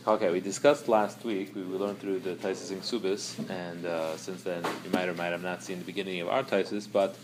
Okay, we discussed last week. We learned through the Taisus in Ksubis, and since then you might or might have not seen the beginning of our Taisus, but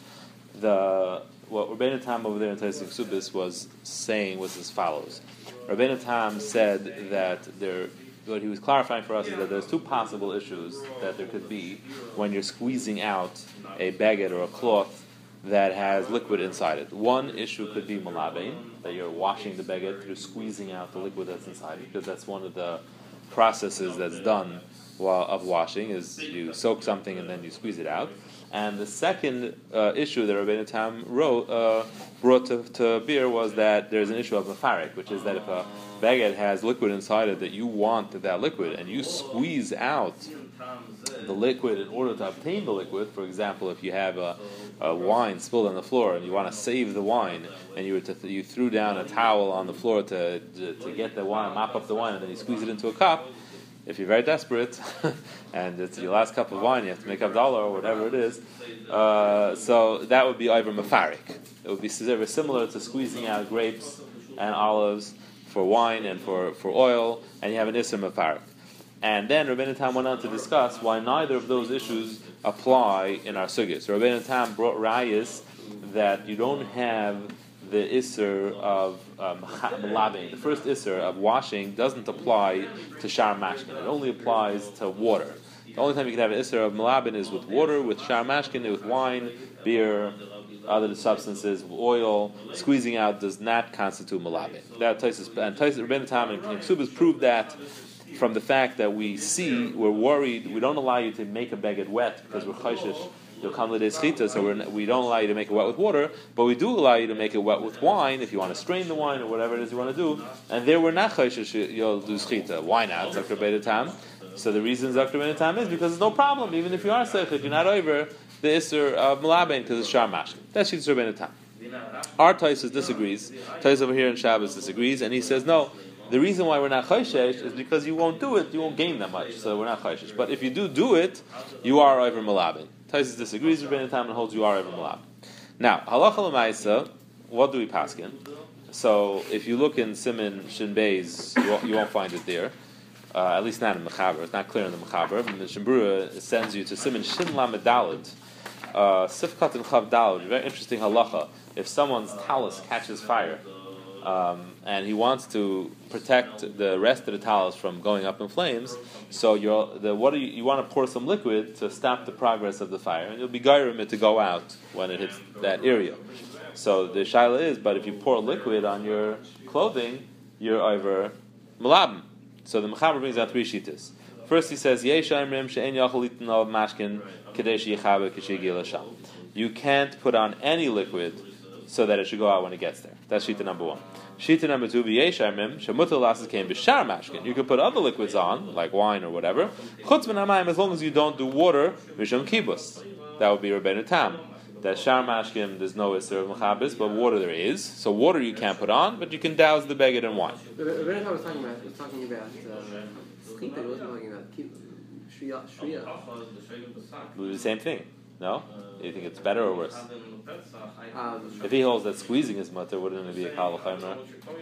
what Rabbeinu Tam over there in Taisus in Ksubis was saying was as follows. Rabbeinu Tam said that what he was clarifying for us is that there's two possible issues that there could be when you're squeezing out a baguette or a cloth that has liquid inside it. One issue could be malabein, that you're washing the baguette through squeezing out the liquid that's inside it, because that's one of the processes that's done of washing, is you soak something and then you squeeze it out. And the second issue that Rabbeinu Tam brought to beer was that there's an issue of mafarik, which is that if a baguette has liquid inside it that you want that liquid, and you squeeze out the liquid in order to obtain the liquid. For example, if you have a wine spilled on the floor and you want to save the wine, and you threw down a towel on the floor to get the wine, mop up the wine, and then you squeeze it into a cup. If you're very desperate and it's your last cup of wine, you have to make up dollar or whatever it is. So that would be over mafarik. It would be very similar to squeezing out grapes and olives for wine and for oil, and you have an isser mafarik. And then Rabbeinu Tam went on to discuss why neither of those issues apply in our sugya. So Rabbeinu Tam brought rayas that you don't have the isser of malabing. The first isser of washing doesn't apply to shar mashkin. It only applies to water. The only time you can have an isser of malabin is with water, with shar mashkin, with wine, beer, other substances, oil. Squeezing out does not constitute malabin. That Rabbeinu Tam and Ksubas proved that from the fact that we're worried, we don't allow you to make a baguette wet because we're chayshish, you'll come l'dei schita, so we don't allow you to make it wet with water, but we do allow you to make it wet with wine if you want to strain the wine or whatever it is you want to do. And there we're not chayshish, you'll do schita. Why not? Zakr Rabbeinu Tam. So the reason Zakr Rabbeinu Tam is because there's no problem, even if you are seichit, you're not over the isser of malabein because it's shar mashkin. That's Shittas Rabbeinu Tam. Our Taisus disagrees. Taisus over here in Shabbos disagrees, and he says no. The reason why we're not chayshish is because you won't do it, you won't gain that much, so we're not chayshish. But if you do it, you are over malabin. Taisus disagrees with Rabbeinu Tam and holds you are over malabin. Now, halacha l'maisa, what do we paskin? So if you look in Siman Shin Beis, you won't find it there. At least not in Mechaber. It's not clear in the Mechaber. The Shembrura sends you to Siman Shin Lamed Daled, Sifkat and Chav Daled. Very interesting halacha. If someone's talus catches fire, and he wants to protect the rest of the talis from going up in flames, so you want to pour some liquid to stop the progress of the fire, and you'll be gairim it to go out when it hits that area. So the shaila is, but if you pour liquid on your clothing, you're over malabim. So the Mechaber brings out three shittas. First he says, you can't put on any liquid so that it should go out when it gets there. That's shita number one. Shita number two, you can put other liquids on, like wine or whatever, as long as you don't do water, misham kibus. That would be Rabbeinu Tam. That shar mashkin, there's no isser of mechabis, but water there is. So water you can't put on, but you can douse the baguette in wine. Rabbeinu Tam was talking about schita, he wasn't talking about shriya. The same thing. No? Do you think it's better or worse? If he holds that squeezing is mutter, wouldn't it be a kal v'chaymer?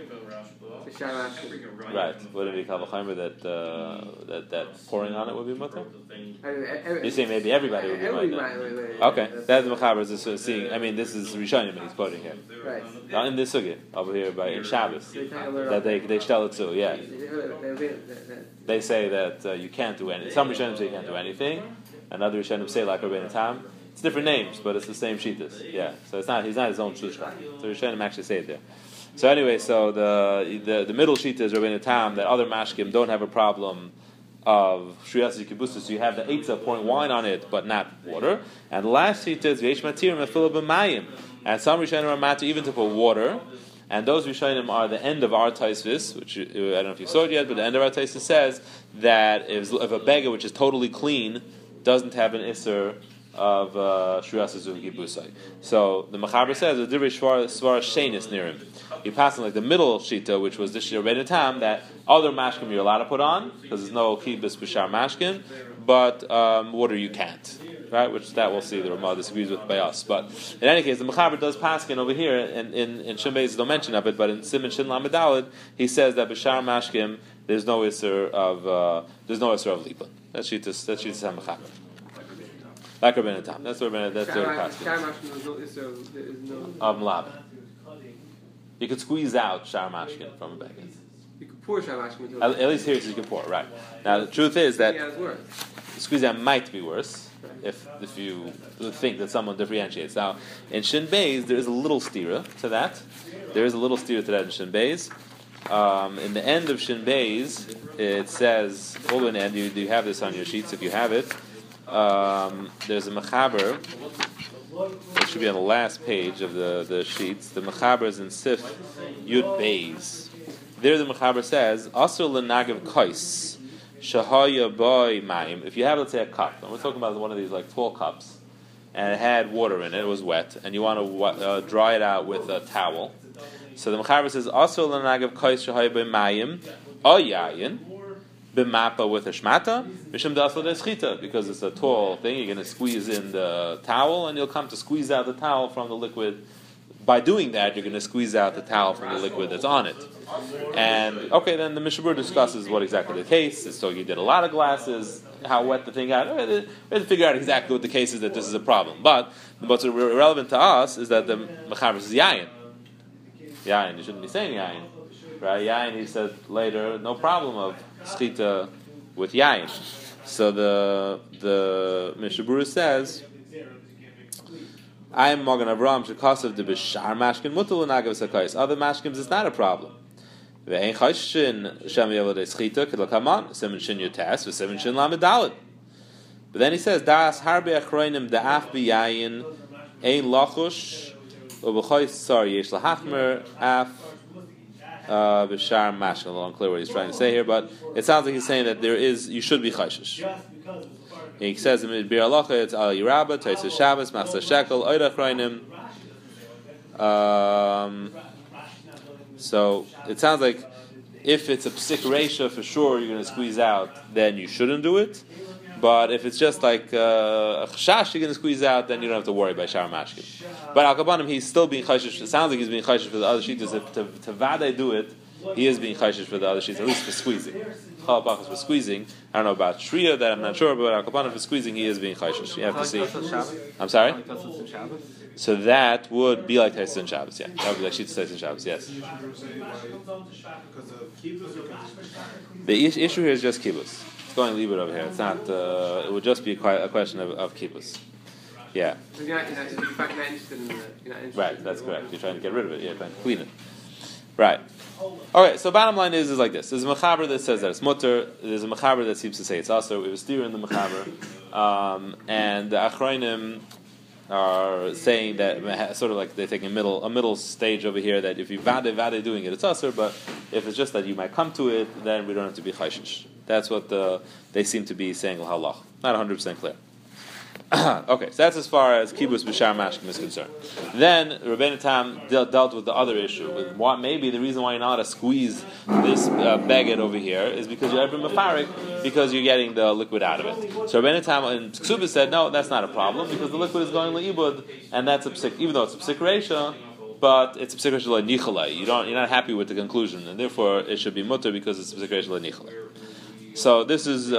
Right. Wouldn't it be a kal v'chaymer that pouring on it would be mutter? You're saying maybe everybody would be mutter. Okay. That's the Mechaber is seeing. I mean, this is Rishonim he's quoting here. Right. Not in this sugya over here in Shabbos that they tell it too. Yeah. They say that you can't do anything. Some Rishonim say you can't do anything, and other Rishonim say like Rabbeinu Tam. It's different names, but it's the same shittas. Yeah, so he's not his own shlushka. So Rishonim actually say it there. So anyway, so the middle shita is Rabbeinu Tam that other mashkim don't have a problem of shriyas yikibusa. So you have the eitzah pouring wine on it, but not water. And the last shita is v'yesh matirim afilu b'mayim. And some Rishonim are matir even to put water. And those Rishonim are the end of our Taisvis, which I don't know if you saw it yet, but the end of our Taisvis says that if a beggar which is totally clean doesn't have an isser of Shuriyas Zuki Busai. So the Mechaber says the Divrei Svara Shenis near him. He passed on like the middle shita, which was the Shir Rabbeinu Tam, that other mashkim you're allowed to put on because there's no kibus b'shar mashkim, but water you can't. Right, which that we'll see the Ramah disagrees with by us. But in any case, the Mechaber does paskin over here, and in Shem Beis don't mention of it, but in Siman Shin Lamed Daled he says that b'shar mashkim there's no isser of lipa. That's Shittas HaMechaber. Like Rabbeinu Tam. That's where that's where Shar Mashkin is no isser. There is no of Malabim. You could squeeze out Shar Mashkin from a beged. You could pour Shar Mashkin. At least here it says you can pour, right? Now the truth is that squeeze out might be worse if you think that someone differentiates. Now in Shin Beis there is a little stira to that. There is a little stira to that in Shin Beis. In the end of Shin Beis, it says all the way in the end. You have this on your sheets if you have it. There's a mechaber. It should be on the last page of the sheets. The mechaber is in Sif Yud Beis. There the mechaber says, "Asur l'nagav kois shahaya boy mayim." If you have, let's say, a cup, and we're talking about one of these like tall cups, and it had water in it, it was wet, and you want to dry it out with a towel. So the mechaber says, "Asur l'nagav kois shahaya boy mayim oyayin." B'mapa with a shmata, mishum d'asla de'schita, because it's a tall thing. You're going to squeeze in the towel, and you'll come to squeeze out the towel from the liquid. By doing that, you're going to squeeze out the towel from the liquid that's on it. And okay, then the Mishnah Berurah discusses what exactly the case is. So you did a lot of glasses, how wet the thing got. We have to figure out exactly what the case is that this is a problem. But what's relevant to us is that the mechaber says yayin. Yayin, you shouldn't be saying yayin. Right? Yayin, he said later, no problem of schita with yayin. So the Mishnah Berurah says, I am Magen Avraham shekasav de b'shar mashkin mutal l'nagav sakais. Other mashkins is not a problem. Ve'ein chayshin shem yevadei schita kedlakaman seven shin yotas v'seven shin lamed dalet. But then he says das harbe achroinim da'af b'yayin ein lachush u'b'chayis sar yesh lahachmer af b'shar mashkin. A little unclear what he's trying to say here, but it sounds like he's saying that you should be chayshish. He says in Bir Halacha it's Al Yiraba, Taisa Shabbos, Machzah Shekel, Oida Chroinim. So it sounds like if it's a psik reisha for sure you're going to squeeze out, then you shouldn't do it. But if it's just like a chashash you're going to squeeze out, then you don't have to worry by Shar Mashkin. But Al Kabanim, he's still being chayshish. It sounds like he's being chayshish for the other shittas. If to vade do it, he is being chayshish for the other shittas, at least for squeezing. For squeezing. I don't know about Shriya, that I'm not sure, but Al Kabanim for squeezing, he is being chayshish. You have to see. I'm sorry? So that would be like Taisa and Shabbos, yeah. That would be like Shittas Taisa and Shabbos, yes. The issue here is just kibbutz. It's going a little bit over here. It's not. It would just be a question of kibbutz. Yeah. Right, that's correct. You're trying to get rid of it. You're trying to clean it. Right. Okay, so bottom line is like this. There's a mechaber that says that it's mutter. There's a mechaber that seems to say it's also. It was steer in the mechaber. And the achronim are saying that sort of like they're taking a middle stage over here, that if you vade doing it, it's usher, but if it's just that you might come to it, then we don't have to be chayshish. That's what they seem to be saying l'halach. Not 100% clear. Okay, so that's as far as kibbutz b'shar mashkim is concerned. Then Rabbeinu Tam dealt with the other issue, with what maybe the reason why you're not allowed to squeeze this baguette over here is because you're ever mefarik, because you're getting the liquid out of it. So Rabbeinu Tam in Ksubah said, no, that's not a problem, because the liquid is going le'ibud, and that's a psik, even though it's a psik reisha, but it's a psik reisha le'nichalai. You're not happy with the conclusion, and therefore it should be mutter because it's a psik reisha le'nichalai. So this is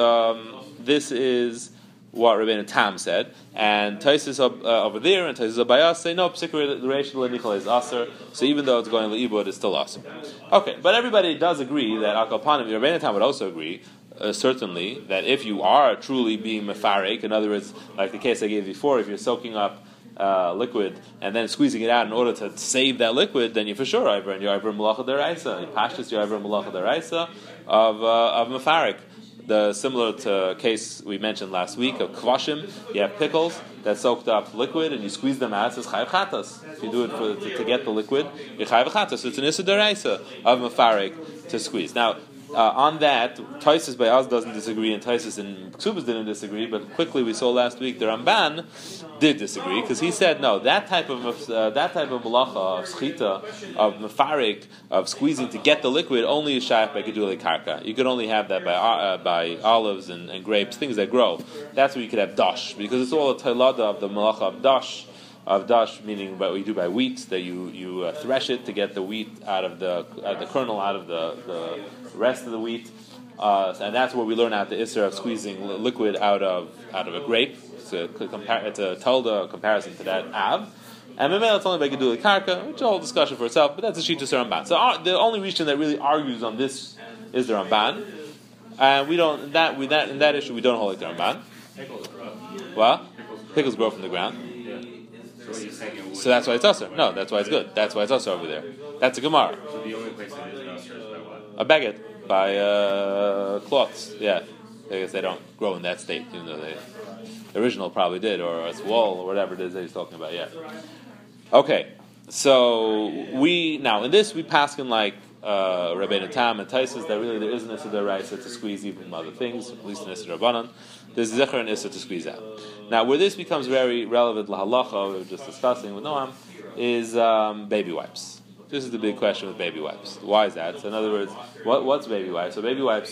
what Rabbeinu Tam said, and Taisus over there and Taisus Abayas say no, psik reisha le'nichalai is aser. So even though it's going le'ibud, it's still aser. Okay, but everybody does agree that Al Kapanim, Rabbeinu Tam would also agree, certainly, that if you are truly being mefarek, in other words, like the case I gave before, if you're soaking up liquid and then squeezing it out in order to save that liquid, then you for sure you're over malacha deraisa. In Pashtus, you're over malacha deraisa of mefarek. Similar to a case we mentioned last week of kvashim, you have pickles that soaked up liquid and you squeeze them out. It says chayav chatas. If you do it to get the liquid, you're chayav chatas. So it's an issa deraisa of mefarek to squeeze. Now, on that, Taisus by us doesn't disagree, and Taisus and Ksubas didn't disagree. But quickly, we saw last week the Ramban did disagree, because he said no, that type of malacha of schita, of mefarik, of squeezing to get the liquid, only is shayach by gedulei karka. You could only have that by olives and grapes, things that grow. That's where you could have dash, because it's all a tailada of the malacha of dash, of dash, meaning what we do by wheat, that you thresh it to get the wheat out of the kernel, out of the rest of the wheat, and that's where we learn out the isser of squeezing liquid out of a grape. It's a tolda comparison to that av. And Memel it's only by Gedula Karka, which is a whole discussion for itself, but that's a Shita Ramban. So the only Rishon that really argues on this is the Ramban. And we don't in that issue we don't hold like the Ramban. Well, pickles grow from the ground. So that's why it's usher. No, that's why it's good. That's why it's usher over there. That's a Gemara. So the only place it is usher is by what? A baguette by cloths. Yeah, I guess they don't grow in that state, even though the original probably did, or a wool or whatever it is that he's talking about. Yeah. Okay, so now in this we paskin like Rabbeinu Tam and Taisus that really there is an issa deraisa to squeeze even other things, at least an issa rabbanon. There's zecher and issa to squeeze out. Now where this becomes very relevant lahalacha, we were just discussing with Noam, is baby wipes. This is the big question with baby wipes. Why is that? So in other words, what's baby wipes? So baby wipes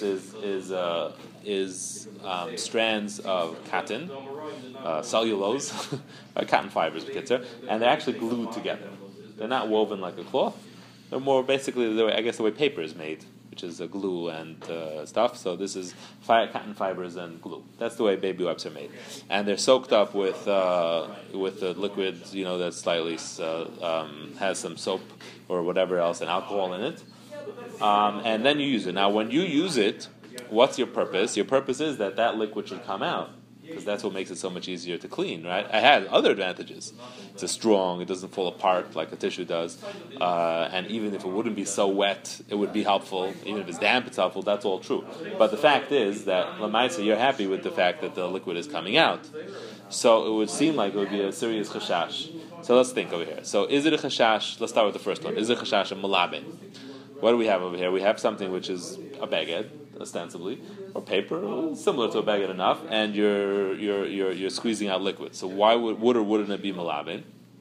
is strands of cotton, cellulose, cotton fibers, and they're actually glued together. They're not woven like a cloth. They're more basically the way paper is made, which is a glue and stuff. So this is cotton fibers and glue. That's the way baby wipes are made, and they're soaked up with the liquid, that slightly has some soap or whatever else and alcohol in it, and then you use it. Now, when you use it, what's your purpose? Your purpose is that liquid should come out, because that's what makes it so much easier to clean, right? It has other advantages. It's strong, it doesn't fall apart like a tissue does, and even if it wouldn't be so wet, it would be helpful. Even if it's damp, it's helpful. That's all true. But the fact is that, Lamaisa, you're happy with the fact that the liquid is coming out. So it would seem like it would be a serious chashash. So let's think over here. So is it a chashash? Let's start with the first one. Is it a chashash a malabin? What do we have over here? We have something which is a baguette, ostensibly, or paper, similar to a baguette enough, and you're squeezing out liquid. So why would or wouldn't it be malabin?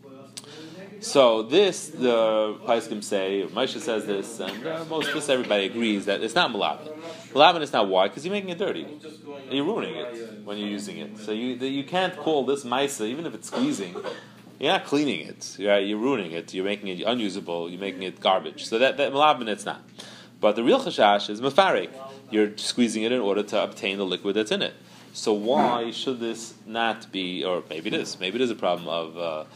So this, the Paiskim say, Moshe says this, and everybody agrees that it's not malabin. Malabin is not why, because you're making it dirty. And you're ruining it when you're using it. So you can't call this maisa, even if it's squeezing, you're not cleaning it. You're ruining it. You're making it unusable. You're making it garbage. So that malabin, it's not. But the real chashash is mefarik. You're squeezing it in order to obtain the liquid that's in it. So why should this not be, or maybe it is a problem of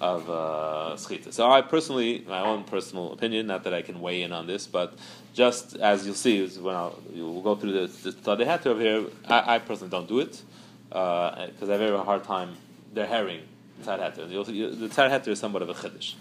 schita. So I personally, my own personal opinion, not that I can weigh in on this, but just as you'll see, is when you'll go through the Tzadei Heter over here, I personally don't do it, because I have a very hard time, they're herring Tzad Heter. The Tzad Heter is somewhat of a chiddush.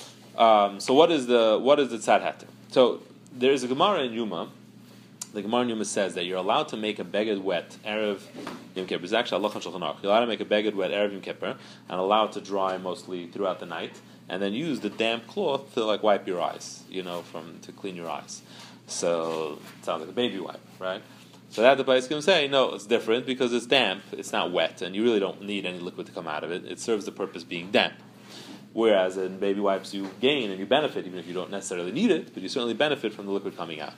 So what is the Tzad Heter? So there is a Gemara in Yuma. The Gemara in Yuma says that you're allowed to make a beged wet erev Yom Kippur. It's actually Allah Shulchan Aruch. You're allowed to make a beged wet erev Yom Kippur and allow it to dry mostly throughout the night, and then use the damp cloth to wipe your eyes, to clean your eyes. So it sounds like a baby wipe, right? So that the place can say, no, it's different because it's damp, it's not wet, and you really don't need any liquid to come out of it. It serves the purpose being damp. Whereas in baby wipes you gain and you benefit, even if you don't necessarily need it, but you certainly benefit from the liquid coming out.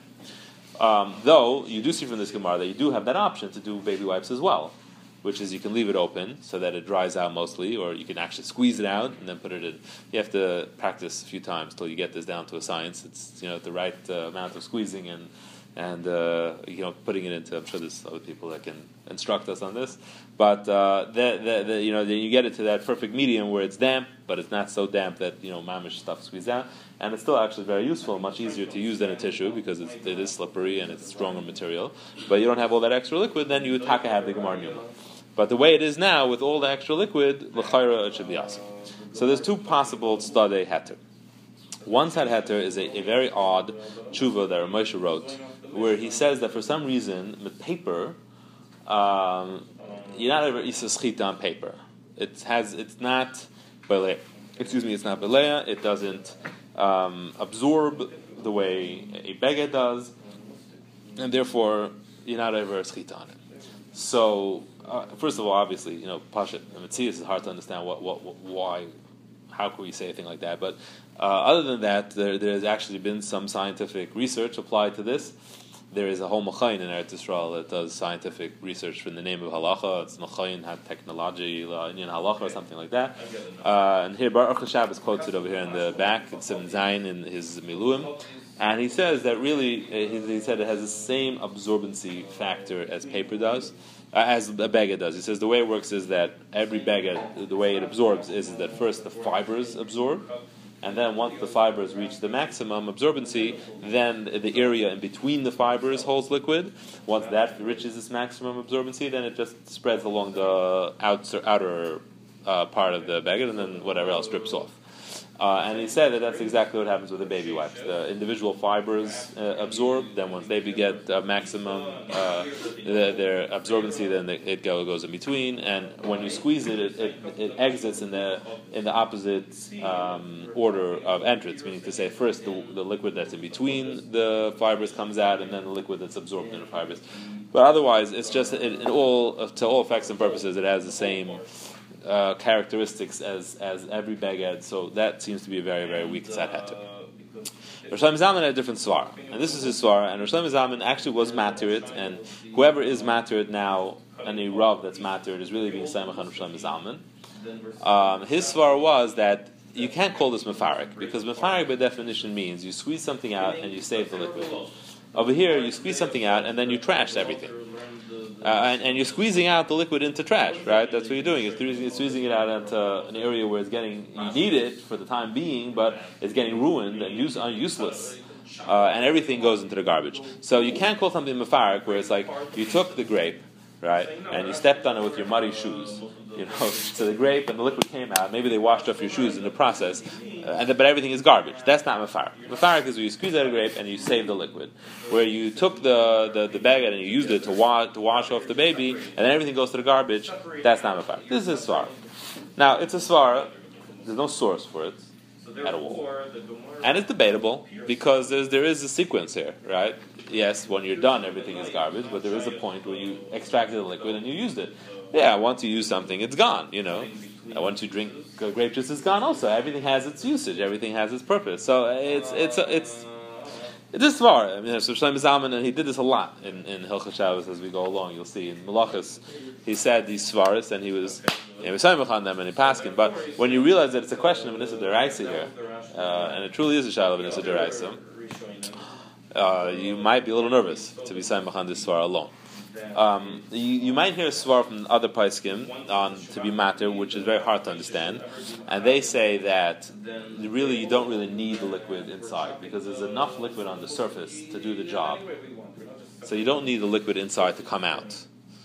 Though you do see from this Gemara that you do have that option to do baby wipes as well, which is you can leave it open so that it dries out mostly, or you can actually squeeze it out and then put it in. You have to practice a few times till you get this down to a science. It's the right amount of squeezing and putting it into. I'm sure there's other people that can instruct us on this, but then you get it to that perfect medium where it's damp, but it's not so damp that mamish stuff squeezed out, and it's still actually very useful, much easier to use than a tissue because it is slippery and it's stronger material. But you don't have all that extra liquid, then you would taka have the Gemara Numa. But the way it is now, with all the extra liquid, l'chayra it should be awesome. So there's two possible tzadei heter. One tzad heter is a very odd tshuva that Moshe wrote, where he says that for some reason, with paper, you're not ever isa schita on paper. It's not belea. It's not belea. It doesn't absorb the way a beged does, and therefore you're not ever schita on it. So first of all, obviously, Pashat and Metzias is hard to understand why, how could we say a thing like that? But other than that, there's actually been some scientific research applied to this, there is a whole Machayin in Eretz Yisrael that does scientific research in the name of halacha. It's Machayin had technology in halacha or something like that. And here Baruch Hashab is quoted over here in the back. It's Simon Zayin in his Miluim. And he says that really, he said it has the same absorbency factor as paper does, as a beged does. He says the way it works is that every beged, the way it absorbs is that first the fibers absorb, and then once the fibers reach the maximum absorbency, then the area in between the fibers holds liquid. Once that reaches its maximum absorbency, then it just spreads along the outer part of the beged, and then whatever else drips off. And he said that that's exactly what happens with the baby wipes. The individual fibers absorb, then once they get maximum their absorbency, then it goes in between. And when you squeeze it, it exits in the opposite order of entrance, meaning to say first the liquid that's in between the fibers comes out, and then the liquid that's absorbed in the fibers. But otherwise, it's just to all effects and purposes, it has the same characteristics as every beged, so that seems to be a very, very weak tzad heter. Rosh Hashanah had a different svara, and this is his svara, and Rosh Hashanah actually was matirit, and whoever is matirit now, any rav that's matirit, is really being samach on Rosh Hashanah. His svara was that you can't call this mefarik, because mefarik by definition means you squeeze something out and you save the liquid. Over here, you squeeze something out and then you trash everything. And you're squeezing out the liquid into trash, right? That's what you're doing. You're squeezing it out into an area where you need it for the time being, but it's getting ruined and useless. And everything goes into the garbage. So you can't call something mefarik where it's like you took the grape, right, and you stepped on it with your muddy shoes. So the grape and the liquid came out. Maybe they washed off your shoes in the process, but everything is garbage. That's not mefarik. Mefarik is where you squeeze out a grape and you save the liquid. Where you took the baguette and you used it to wash off the baby, and then everything goes to the garbage. That's not mefarik. This is a svara. Now it's a svara. There's no source for it at all, and it's debatable because there is a sequence here, right? Yes, when you're done, everything is garbage, but there is a point where you extracted the liquid and you used it. Yeah, once you use something, it's gone, Once you drink grape juice, it's gone also. Everything has its usage. Everything has its purpose. So it's this svara. I mean, so Shlomo Zalman, and he did this a lot in Hilchos Shabbos as we go along. You'll see in Melachos, he said these svaras, and he was samach on them and he paskin. But when you realize that it's a question of an issa deraisa here, and it truly is a shadow of an issa deraisa, you might be a little nervous to be samach on this svara alone. You might hear a svar from other paiskim on to be matter, which is very hard to understand, and they say that really you don't really need the liquid inside because there's enough liquid on the surface to do the job, so you don't need the liquid inside to come out.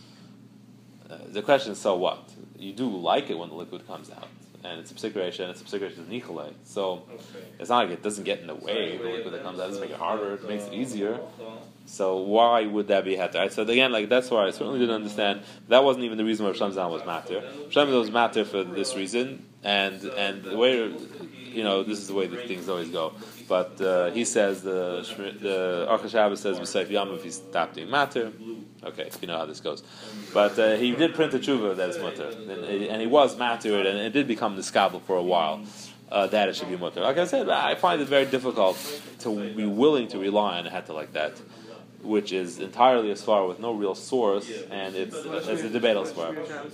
The question is, so what? You do like it when the liquid comes out, and it's a psikration, of nichole, so it's not like it doesn't get in the way. The liquid that comes out doesn't make it harder; it makes it easier. So why would that be hatter? So again, that's why I certainly didn't understand. That wasn't even the reason why Shlomo Zalman was matter. Shlomo Zalman was matter for this reason, and the way this is the way that things always go. But he says the Aruch HaShabbos says b'Seif Yamav he stopped doing matter. Okay, you know how this goes. But he did print a tshuva that is mutter, and he was matter, and it did become the skabel for a while. That it should be mutter. Like I said, I find it very difficult to be willing to rely on a hatter like that, which is entirely a svara with no real source, and it's a debatable svara.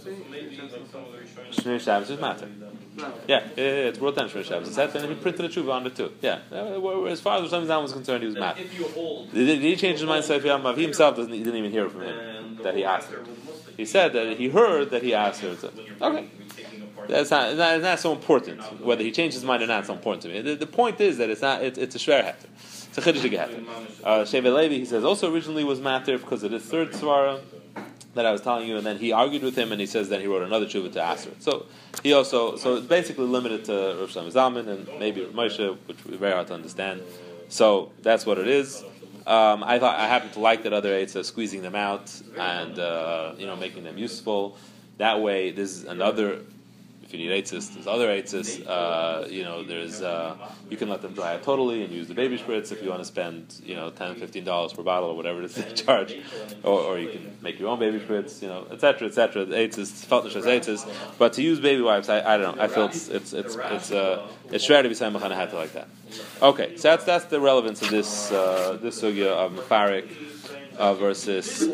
Shnei Shabbos is matter. Yeah, it's brought down Shnei Shabbos. And he printed a tshuva on it too. Yeah, as far as Rosh Hashanah was concerned, he was matter. Did he change his mind? He himself didn't even hear from him that he asked her. He said that he heard that he asked her. Okay. That's not so important. Whether he changed his mind or not is so important to me. The point is that it's a shver heter. It's a chiddush heter. Sheva Levi, he says, also originally was matter because of the third svara that I was telling you, and then he argued with him, and he says that he wrote another tshuva to ask her. So it's basically limited to Rosh Hashanah and maybe Moshe, which is very hard to understand. So that's what it is. I happen to like that other eitzah, squeezing them out and making them useful. That way, this is another if you need eitzis, there's other eitzis. There's you can let them dry out totally and use the baby spritz if you want to spend $10-15 per bottle or whatever it is they charge, or you can make your own baby spritz, etc. The eitzis, felt as eitzis. But to use baby wipes, I don't know. I feel it's rare to be saying machana hatta like that. Okay, so that's the relevance of this sugya of mafarik versus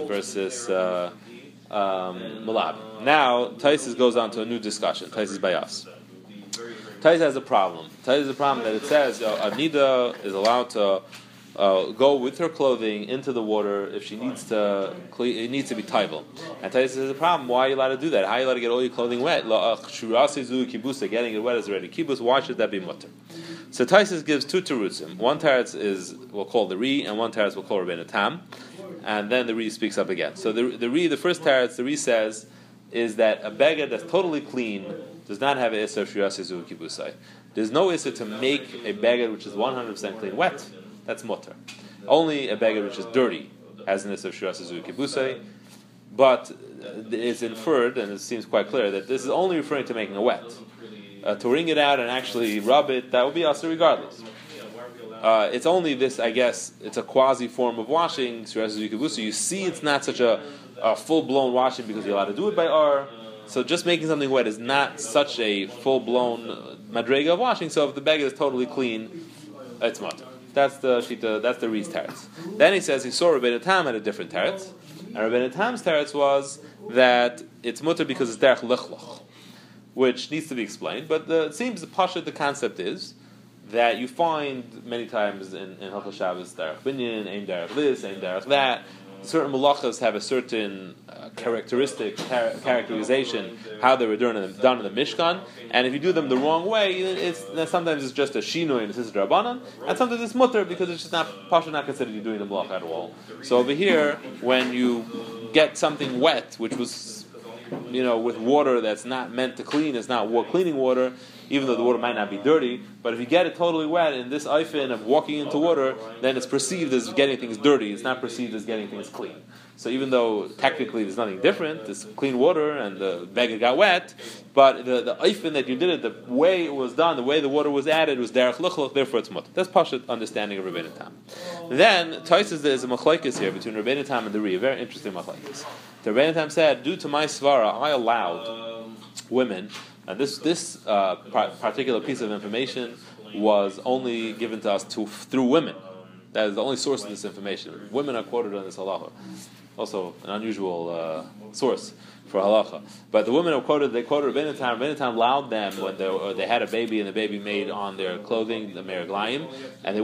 malab. Now Taisus goes on to a new discussion. Taisus Bayas. Taisus has a problem. Taisus has a problem that it says a nida is allowed to go with her clothing into the water if she needs to. It needs to be taival. And Taisus has a problem. Why are you allowed to do that? How are you allowed to get all your clothing wet? Getting it wet is already kibbutz. Why should that be mutter? So Taisus gives two terutzim. One teretz we'll call the Ri, and one teretz we'll call Rabbeinu Tam. And then the Ri speaks up again. So the first teretz, the Ri says, is that a beged that's totally clean does not have an isser shirasizu kibusai. There's no isser to make a beged which is 100% clean wet. That's mutter. Only a beged which is dirty has an isser shirasizu kibusai. But it's inferred, and it seems quite clear, that this is only referring to making a wet. To wring it out and actually rub it, that would be asur regardless. It's only this, I guess, it's a quasi form of washing. You see, it's not such a full-blown washing because you're allowed to do it by R. So just making something wet is not such a full-blown madrega of washing. So if the bag is totally clean, it's mutter. That's the shita. That's the Ri's teretz. Then he says he saw Rabbeinu Tam had a different teretz, and Rabbeinu Tam's teretz was that it's mutter because it's derech lichloch, which needs to be explained. But it seems the concept is that you find many times in Hilchos Shabbos derech binyan, aim derech this, aim derech that. Certain malachas have a certain characterization how they were done in the Mishkan, and if you do them the wrong way, sometimes it's just a shinoi and it's a rabbanan, and sometimes it's mutter because it's just not considered you doing the malach at all. So over here, when you get something wet, which was with water that's not meant to clean, it's not cleaning water, even though the water might not be dirty, but if you get it totally wet in this eifin of walking into water, then it's perceived as getting things dirty, it's not perceived as getting things clean. So even though technically there's nothing different, it's clean water and the bag got wet, but the eifin that you did it, the way it was done, the way the water was added was derech luchluch, therefore it's mutter. That's Pashut understanding of Rabbeinu Tam. Then, Taisus, there's a machlokes here between Rabbeinu Tam and the Ri, a very interesting machlokes. The Rabbeinu Tam said, due to my svara, I allowed women. And this particular piece of information was only given to us through women. That is the only source of this information. Women are quoted on this halacha. Also, an unusual source for halacha. But the women they quoted Rabbeinu Tam. Rabbeinu Tam allowed them when they had a baby and the baby made on their clothing the meraglayim, and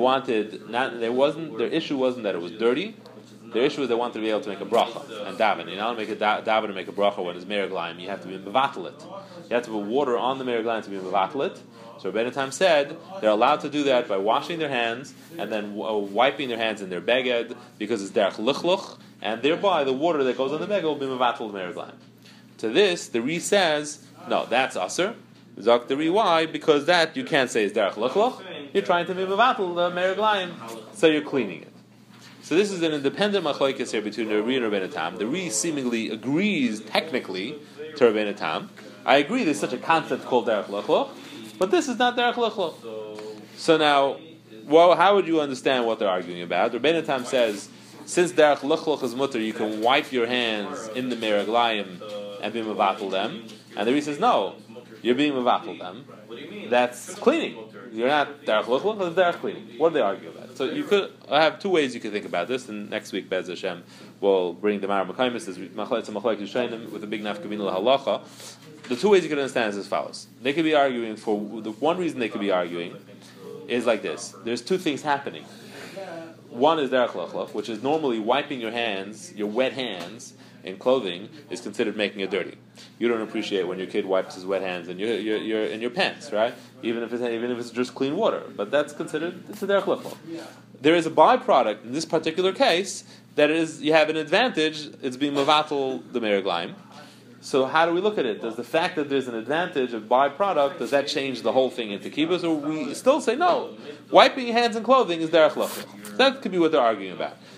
their issue wasn't that it was dirty. Their issue was they wanted to be able to make a bracha and daven. You're not going to make a daven to make a bracha when it's meraglayim. You have to be mevatel. You have to put water on the meraglayim to be mevatel. So Rabbeinu Tam said they're allowed to do that by washing their hands and then wiping their hands in their beged because it's derech lichluch, and thereby the water that goes on the beged will be mevatel the meraglayim. To this, the Ri says, no, that's asur. Zok the Ri, why? Because that you can't say is derech lichluch. You're trying to be mevatel the meraglayim, so you're cleaning it. So this is an independent machlokes here between the Ri and Rabbeinu Tam. The Ri seemingly agrees technically to Rabbeinu Tam. I agree there's such a concept called derech lichluch, but this is not derech lichluch. So now, how would you understand what they're arguing about? Rabbeinu Tam says, since derech lichluch is mutter, you can wipe your hands in the meraglayim and be mevatel them. And the Ri says, no, you're being mevatel them. That's cleaning. You're not derech lichluch, it's derech cleaning. What do they argue about? So you could have two ways you could think about this, and next week, Bez Hashem, we'll bring the Mara Makaimis as Machlekes Yishayim with a big nafkamina halacha. The two ways you could understand is as follows. They could be arguing for the one reason they could be arguing is like this. There's two things happening. One is derech lichluch, which is normally wiping your hands, your wet hands in clothing is considered making it dirty. You don't appreciate when your kid wipes his wet hands in your pants, right? Even if it's just clean water, but that's considered it's a derech lichluch. There is a byproduct in this particular case that is you have an advantage. It's being mevatel the meraglayim. So how do we look at it? Does the fact that there's an advantage of byproduct, does that change the whole thing into kibbutz, or we still say no? Wiping your hands and clothing is derech lichluch. That could be what they're arguing about.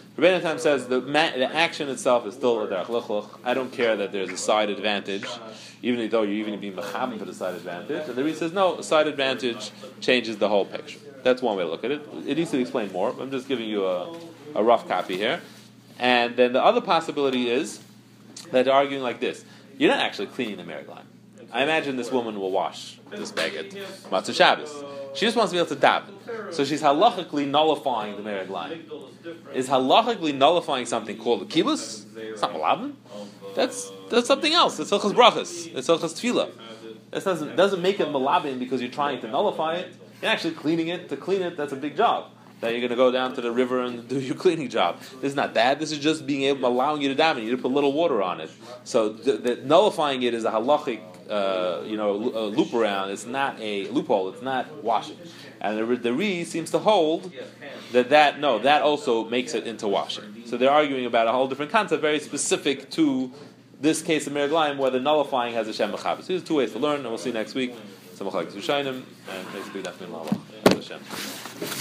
Rebbeinu Tam says the action itself is still a derech luchluch. I don't care that there's a side advantage, even though you're even being mechabim for the side advantage. And the Rebbe says no, a side advantage changes the whole picture. That's one way to look at it. It needs to be explained more. I'm just giving you a rough copy here. And then the other possibility is that they're arguing like this: you're not actually cleaning the merigline. I imagine this woman will wash this baguette, Matzah Shabbos. She just wants to be able to daven. So she's halachically nullifying the merigline. Is halachically nullifying something called a kibbutz? It's not malabim. That's something else. It's hilchas brachas. It's hilchas tefillah. It doesn't make it malabim because you're trying to nullify it. You're actually cleaning it. To clean it, that's a big job. Then you're going to go down to the river and do your cleaning job. This is not that. This is just allowing you to daven. You need to put a little water on it. So the nullifying it is a halachic, loop around. It's not a loophole. It's not washing. And the Ri seems to hold that also makes it into washing. So they're arguing about a whole different concept, very specific to this case of meriglayim, whether nullifying has a shem b'chabes. There's two ways to learn, and we'll see next week. Samach like Zushainim, and next week that's Hashem.